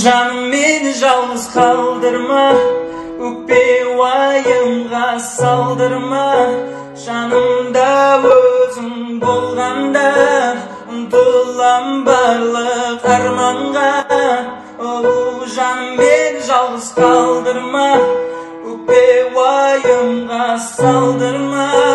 Жаным мені жалғыз қалдырма, өкпе уайымға салдырма. Жанымда өзің болғанда, ұмтылам барлық арманға. Жаным мені жалғыз қалдырма, өкпе уайымға салдырма.